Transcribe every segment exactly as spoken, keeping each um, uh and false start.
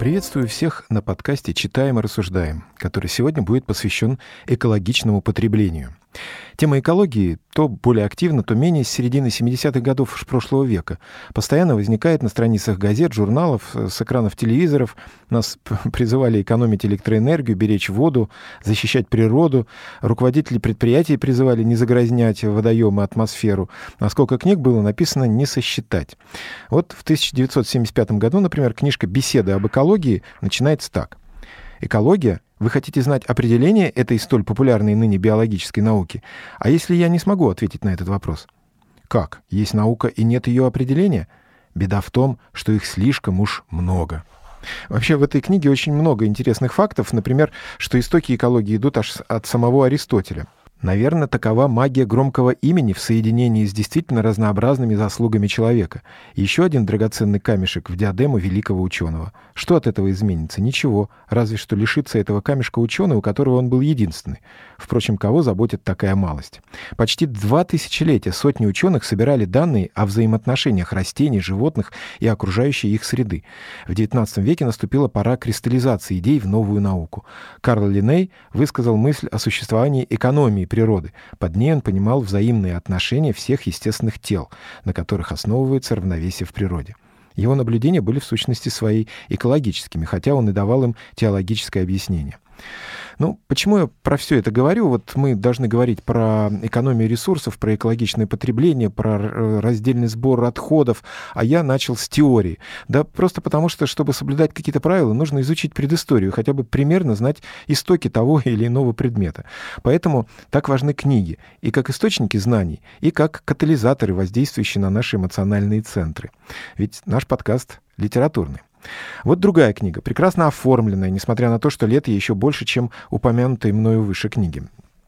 Приветствую всех на подкасте «Читаем и рассуждаем», который сегодня будет посвящен экологичному потреблению. Тема экологии то более активна, то менее с середины семидесятых годов прошлого века. Постоянно возникает на страницах газет, журналов, с экранов телевизоров. Нас призывали экономить электроэнергию, беречь воду, защищать природу. Руководители предприятий призывали не загрязнять водоемы, атмосферу. А сколько книг было написано, не сосчитать. Вот в тысяча девятьсот семьдесят пятом году, например, книжка «Беседы об экологии» начинается так. Экология? Вы хотите знать определение этой столь популярной ныне биологической науки? А если я не смогу ответить на этот вопрос? Как? Есть наука и нет ее определения? Беда в том, что их слишком уж много. Вообще в этой книге очень много интересных фактов. Например, что истоки экологии идут аж от самого Аристотеля. Наверное, такова магия громкого имени в соединении с действительно разнообразными заслугами человека. И еще один драгоценный камешек в диадему великого ученого. Что от этого изменится? Ничего, разве что лишится этого камешка ученый, у которого он был единственный. Впрочем, кого заботит такая малость? Почти два тысячелетия сотни ученых собирали данные о взаимоотношениях растений, животных и окружающей их среды. В девятнадцатом веке наступила пора кристаллизации идей в новую науку. Карл Линней высказал мысль о существовании экономии природы. Под ней он понимал взаимные отношения всех естественных тел, на которых основывается равновесие в природе. Его наблюдения были в сущности своей экологическими, хотя он и давал им теологическое объяснение. Ну, почему я про все это говорю? Вот мы должны говорить про экономию ресурсов, про экологичное потребление, про раздельный сбор отходов, а я начал с теории. Да просто потому что, чтобы соблюдать какие-то правила, нужно изучить предысторию, хотя бы примерно знать истоки того или иного предмета. Поэтому так важны книги, и как источники знаний, и как катализаторы, воздействующие на наши эмоциональные центры. Ведь наш подкаст литературный. Вот другая книга, прекрасно оформленная, несмотря на то, что лет ей еще больше, чем упомянутые мною выше книги.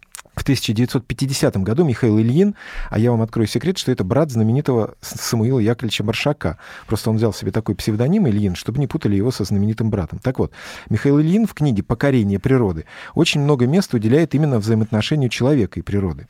В тысяча девятьсот пятидесятом году Михаил Ильин, а я вам открою секрет, что это брат знаменитого Самуила Яковлевича Маршака. Просто он взял себе такой псевдоним Ильин, чтобы не путали его со знаменитым братом. Так вот, Михаил Ильин в книге «Покорение природы» очень много места уделяет именно взаимоотношению человека и природы.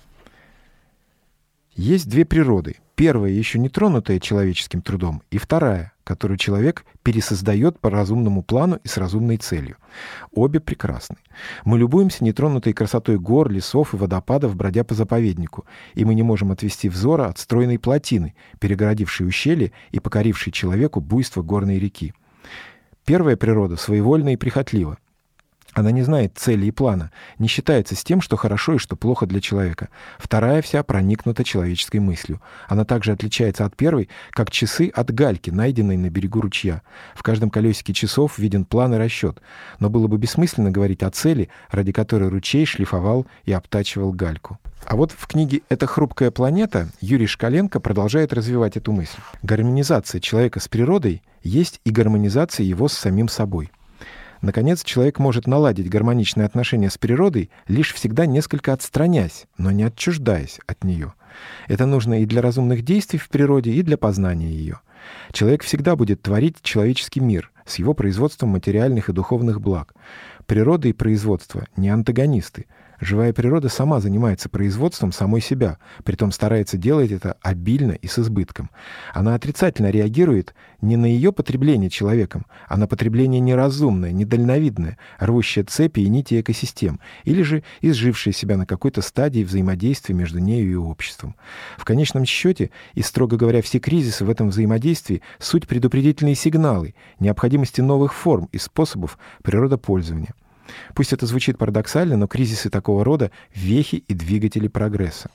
Есть две природы. Первая, еще не тронутая человеческим трудом, и вторая, которую человек пересоздает по разумному плану и с разумной целью. Обе прекрасны. Мы любуемся нетронутой красотой гор, лесов и водопадов, бродя по заповеднику, и мы не можем отвести взора от стройной плотины, перегородившей ущелье и покорившей человеку буйство горной реки. Первая природа своевольна и прихотлива. Она не знает цели и плана, не считается с тем, что хорошо и что плохо для человека. Вторая вся проникнута человеческой мыслью. Она также отличается от первой, как часы от гальки, найденной на берегу ручья. В каждом колесике часов виден план и расчет. Но было бы бессмысленно говорить о цели, ради которой ручей шлифовал и обтачивал гальку. А вот в книге «Эта хрупкая планета» Юрий Шкаленко продолжает развивать эту мысль. Гармонизация человека с природой есть и гармонизация его с самим собой. Наконец, человек может наладить гармоничные отношения с природой, лишь всегда несколько отстраняясь, но не отчуждаясь от нее. Это нужно и для разумных действий в природе, и для познания ее. Человек всегда будет творить человеческий мир с его производством материальных и духовных благ. Природа и производство не антагонисты. Живая природа сама занимается производством самой себя, притом старается делать это обильно и с избытком. Она отрицательно реагирует не на ее потребление человеком, а на потребление неразумное, недальновидное, рвущее цепи и нити экосистем, или же изжившее себя на какой-то стадии взаимодействия между нею и обществом. В конечном счете, и, строго говоря, все кризисы в этом взаимодействии — суть предупредительные сигналы необходимости новых форм и способов природопользования. Пусть это звучит парадоксально, но кризисы такого рода — вехи и двигатели прогресса.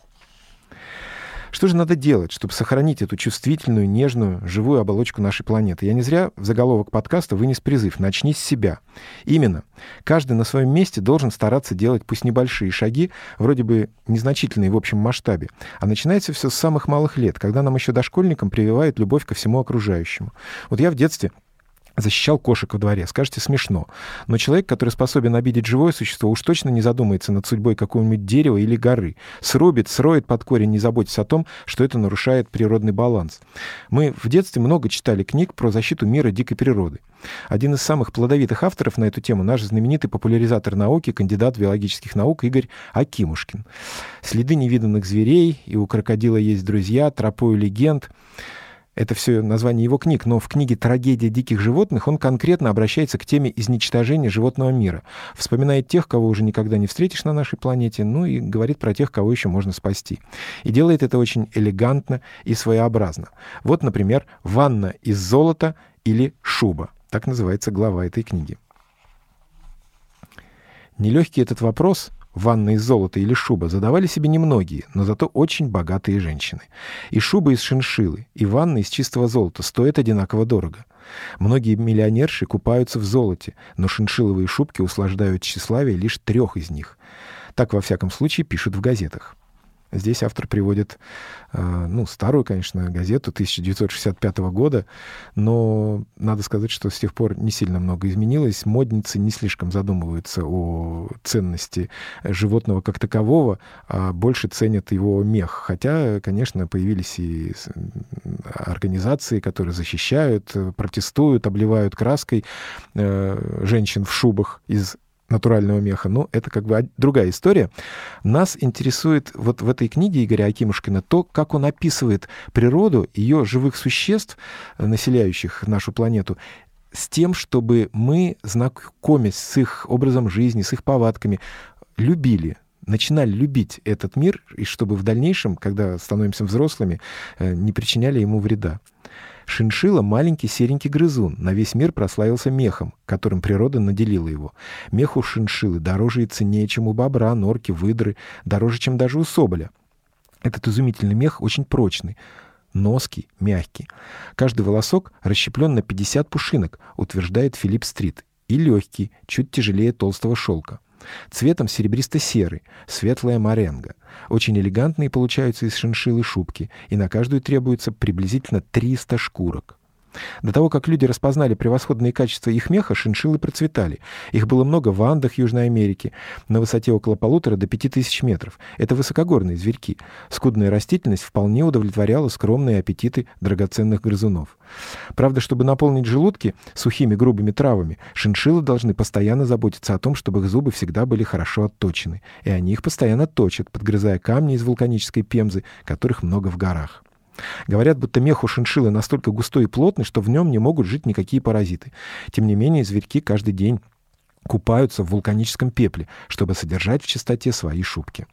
Что же надо делать, чтобы сохранить эту чувствительную, нежную, живую оболочку нашей планеты? Я не зря в заголовок подкаста вынес призыв «Начни с себя». Именно. Каждый на своем месте должен стараться делать пусть небольшие шаги, вроде бы незначительные в общем масштабе. А начинается все с самых малых лет, когда нам еще дошкольникам прививают любовь ко всему окружающему. Вот я в детстве защищал кошек во дворе. Скажете, смешно. Но человек, который способен обидеть живое существо, уж точно не задумается над судьбой какого-нибудь дерева или горы. Срубит, сроет под корень, не заботясь о том, что это нарушает природный баланс. Мы в детстве много читали книг про защиту мира дикой природы. Один из самых плодовитых авторов на эту тему — наш знаменитый популяризатор науки, кандидат биологических наук Игорь Акимушкин. «Следы невиданных зверей», «И у крокодила есть друзья», «Тропою легенд». Это все название его книг, но в книге «Трагедия диких животных» он конкретно обращается к теме изничтожения животного мира. Вспоминает тех, кого уже никогда не встретишь на нашей планете, ну и говорит про тех, кого еще можно спасти. И делает это очень элегантно и своеобразно. Вот, например, «Ванна из золота» или «Шуба». Так называется глава этой книги. Нелегкий этот вопрос, ванна из золота или шуба, задавали себе немногие, но зато очень богатые женщины. И шуба из шиншиллы, и ванна из чистого золота стоят одинаково дорого. Многие миллионерши купаются в золоте, но шиншилловые шубки услаждают тщеславие лишь трех из них. Так, во всяком случае, пишут в газетах. Здесь автор приводит, ну, старую, конечно, газету тысяча девятьсот шестьдесят пятого года, но надо сказать, что с тех пор не сильно много изменилось. Модницы не слишком задумываются о ценности животного как такового, а больше ценят его мех. Хотя, конечно, появились и организации, которые защищают, протестуют, обливают краской женщин в шубах из натурального меха. Но это как бы другая история. Нас интересует вот в этой книге Игоря Акимушкина то, как он описывает природу, ее живых существ, населяющих нашу планету, с тем, чтобы мы, знакомясь с их образом жизни, с их повадками, любили, начинали любить этот мир, и чтобы в дальнейшем, когда становимся взрослыми, не причиняли ему вреда. Шиншилла — маленький серенький грызун, на весь мир прославился мехом, которым природа наделила его. Мех у шиншиллы дороже и ценнее, чем у бобра, норки, выдры, дороже, чем даже у соболя. Этот изумительный мех очень прочный, ноский, мягкий. Каждый волосок расщеплен на пятьдесят пушинок, утверждает Филипп Стрит, и легкий, чуть тяжелее толстого шелка. Цветом серебристо-серый, светлая моренго. Очень элегантные получаются из шиншиллы шубки, и на каждую требуется приблизительно триста шкурок. До того, как люди распознали превосходные качества их меха, шиншиллы процветали. Их было много в Андах Южной Америки, на высоте около полутора до пяти тысяч метров. Это высокогорные зверьки. Скудная растительность вполне удовлетворяла скромные аппетиты драгоценных грызунов. Правда, чтобы наполнить желудки сухими грубыми травами, шиншиллы должны постоянно заботиться о том, чтобы их зубы всегда были хорошо отточены. И они их постоянно точат, подгрызая камни из вулканической пемзы, которых много в горах. Говорят, будто мех у шиншиллы настолько густой и плотный, что в нем не могут жить никакие паразиты. Тем не менее, зверьки каждый день купаются в вулканическом пепле, чтобы содержать в чистоте свои шубки.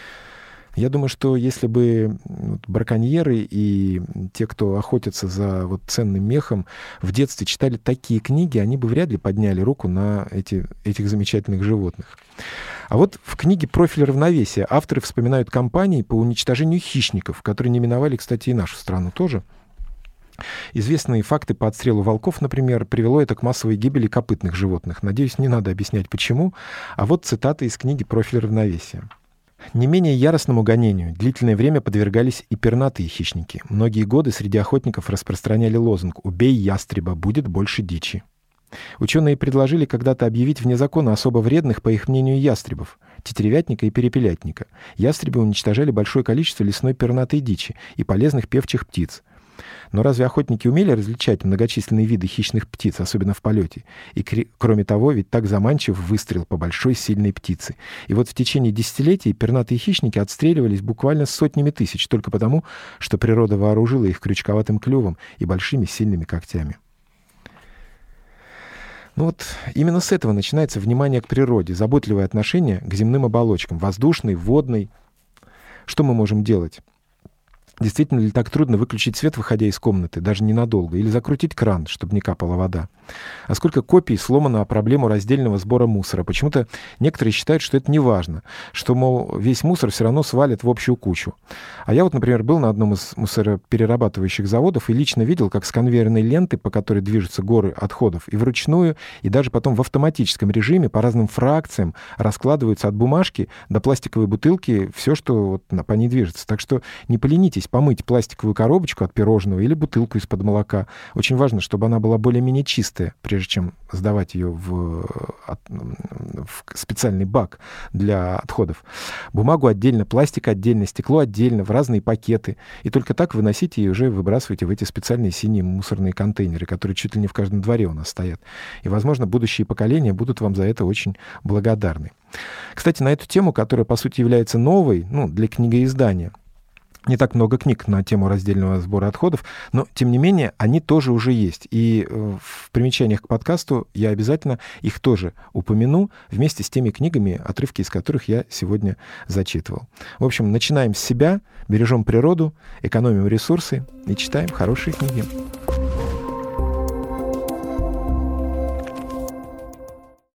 Я думаю, что если бы браконьеры и те, кто охотятся за вот ценным мехом, в детстве читали такие книги, они бы вряд ли подняли руку на эти, этих замечательных животных. А вот в книге «Профиль равновесия» авторы вспоминают кампании по уничтожению хищников, которые не миновали, кстати, и нашу страну тоже. Известные факты по отстрелу волков, например, привело это к массовой гибели копытных животных. Надеюсь, не надо объяснять, почему. А вот цитата из книги «Профиль равновесия». Не менее яростному гонению длительное время подвергались и пернатые хищники. Многие годы среди охотников распространяли лозунг «Убей ястреба, будет больше дичи». Ученые предложили когда-то объявить вне закона особо вредных, по их мнению, ястребов — тетеревятника и перепелятника. Ястребы уничтожали большое количество лесной пернатой дичи и полезных певчих птиц. Но разве охотники умели различать многочисленные виды хищных птиц, особенно в полете? И, кроме того, ведь так заманчив выстрел по большой сильной птице. И вот в течение десятилетий пернатые хищники отстреливались буквально сотнями тысяч, только потому, что природа вооружила их крючковатым клювом и большими сильными когтями. Ну вот именно с этого начинается внимание к природе, заботливое отношение к земным оболочкам, воздушной, водной. Что мы можем делать? Действительно ли так трудно выключить свет, выходя из комнаты, даже ненадолго, или закрутить кран, чтобы не капала вода? А сколько копий сломано о проблему раздельного сбора мусора? Почему-то некоторые считают, что это не важно, что, мол, весь мусор все равно свалят в общую кучу. А я вот, например, был на одном из мусороперерабатывающих заводов и лично видел, как с конвейерной ленты, по которой движутся горы отходов, и вручную, и даже потом в автоматическом режиме по разным фракциям раскладываются от бумажки до пластиковой бутылки все, что вот по ней движется. Так что не поленитесь помыть пластиковую коробочку от пирожного или бутылку из-под молока. Очень важно, чтобы она была более-менее чистая, прежде чем сдавать ее в, в специальный бак для отходов. Бумагу отдельно, пластик отдельно, стекло отдельно, в разные пакеты. И только так выносите и уже выбрасываете в эти специальные синие мусорные контейнеры, которые чуть ли не в каждом дворе у нас стоят. И, возможно, будущие поколения будут вам за это очень благодарны. Кстати, на эту тему, которая, по сути, является новой, ну, для книгоиздания, не так много книг на тему раздельного сбора отходов, но, тем не менее, они тоже уже есть. И в примечаниях к подкасту я обязательно их тоже упомяну вместе с теми книгами, отрывки из которых я сегодня зачитывал. В общем, начинаем с себя, бережем природу, экономим ресурсы и читаем хорошие книги.